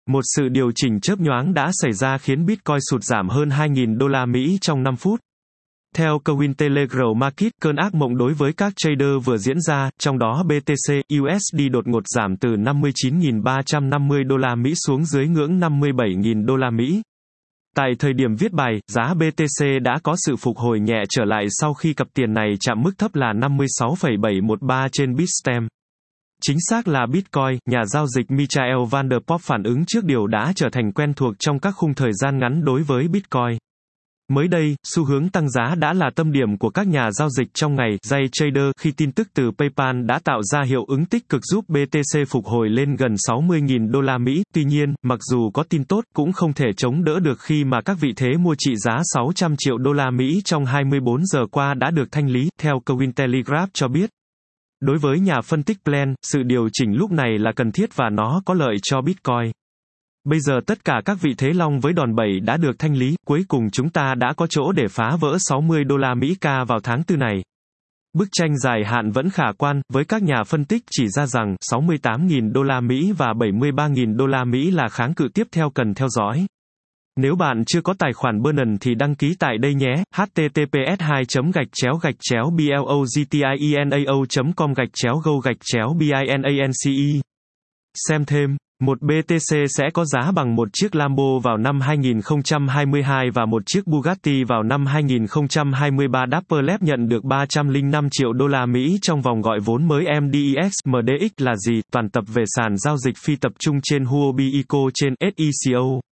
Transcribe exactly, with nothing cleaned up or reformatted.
Một sự điều chỉnh chớp nhoáng đã xảy ra khiến Bitcoin sụt giảm hơn hai nghìn đô la Mỹ trong năm phút. Theo Cointelegraph Market, cơn ác mộng đối với các trader vừa diễn ra, trong đó bê tê xê u ét đê đột ngột giảm từ năm mươi chín nghìn ba trăm năm mươi đô la Mỹ xuống dưới ngưỡng năm mươi bảy nghìn đô la Mỹ. Tại thời điểm viết bài, giá bê tê xê đã có sự phục hồi nhẹ trở lại sau khi cặp tiền này chạm mức thấp là năm mươi sáu phẩy bảy một ba trên Bitstamp. Chính xác là Bitcoin, nhà giao dịch Michael van der Poel phản ứng trước điều đã trở thành quen thuộc trong các khung thời gian ngắn đối với Bitcoin. Mới đây, xu hướng tăng giá đã là tâm điểm của các nhà giao dịch trong ngày, day trader, khi tin tức từ PayPal đã tạo ra hiệu ứng tích cực giúp bê tê xê phục hồi lên gần sáu mươi nghìn đô la Mỹ. Tuy nhiên, mặc dù có tin tốt, cũng không thể chống đỡ được khi mà các vị thế mua trị giá sáu trăm triệu đô la Mỹ trong hai mươi bốn giờ qua đã được thanh lý, theo Cointelegraph cho biết. Đối với nhà phân tích Plan, sự điều chỉnh lúc này là cần thiết và nó có lợi cho Bitcoin. Bây giờ tất cả các vị thế long với đòn bẩy đã được thanh lý, cuối cùng chúng ta đã có chỗ để phá vỡ sáu mươi đô la Mỹ K vào tháng tư này. Bức tranh dài hạn vẫn khả quan, với các nhà phân tích chỉ ra rằng sáu mươi tám nghìn đô la Mỹ và bảy mươi ba nghìn đô la Mỹ là kháng cự tiếp theo cần theo dõi. Nếu bạn chưa có tài khoản Binance thì đăng ký tại đây nhé, h t t p s hai gạch chéo gạch chéo blogtienao chấm com gạch chéo go gạch chéo binance. Xem thêm, một bê tê xê sẽ có giá bằng một chiếc Lambo vào năm hai nghìn không trăm hai mươi hai và một chiếc Bugatti vào năm hai nghìn không trăm hai mươi ba. Dapper Labs nhận được ba trăm lẻ năm triệu đô la Mỹ trong vòng gọi vốn mới em đê e ích. em đê ích là gì? Toàn tập về sàn giao dịch phi tập trung trên Huobi Eco trên ét e xê o.